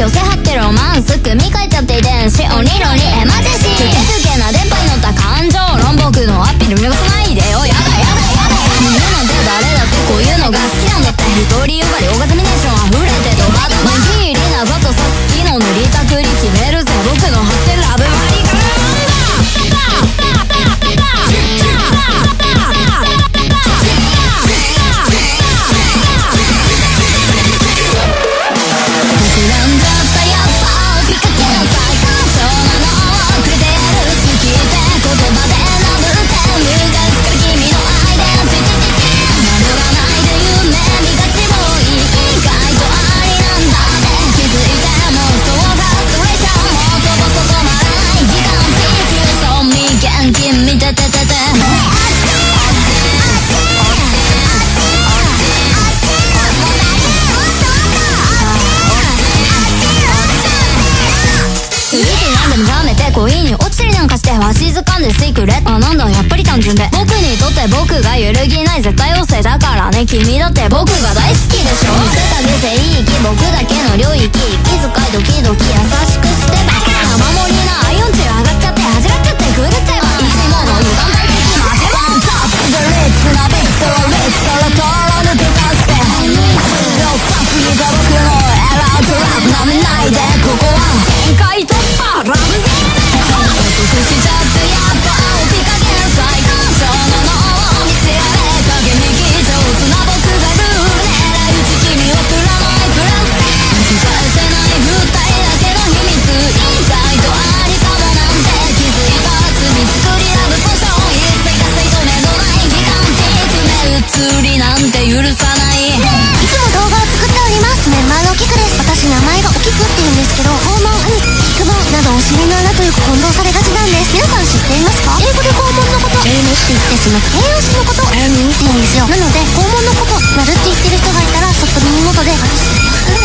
虚勢張ってロマンス組み替えちゃって遺伝子鬼論にエマージェンシーふけふけな電波に乗った感情論僕のアピール見逃さないでよ。やだやだやだやだ。みんななんて誰だってこういうのが好きなんだって。独りよがりオーガズミネーション溢れてドバドバギリなざとさ好きの塗りたくり決めるぜ僕の張ってるラブマリガ恋に落ちたりなんかしてわしづかんでシークレット。あ、なんだやっぱり単純で僕にとって僕が揺るぎない絶対要請だからね。君だって僕が大好きでしょ。見せたげ聖域僕だけの領域気遣いドキドキ優しくしてバカな守りなアイオン値上がっちゃって恥じらっちゃってくぐっちゃえばいつもの油断大敵負けワンタップでレッツなビクトリーから通ら抜け出して量さすぎた僕のエラートラップなめないでここは限界突破ラブゲームしちゃってやっぱお手加減最高潮の脳を見せられ影引き上手な僕がルール狙い撃ち君をプラマイプラスで聞かせない物体だけの秘密意外とありかもなんて気づいた罪作りラブポーション一切がせとめどないギガンティック目移りなんて許さないいつも動画を作っておりますメンバーのおきくです。私名前がおきくって言うんですけど訪問兄貴くぼなどお尻の穴とよく混同されがちなんです。皆さん知っていますか？英語で肛門のこと英語って言ってその形容詞のことを英語にって言うんですよ。なので肛門のことなるって言ってる人がいたらそっと耳元で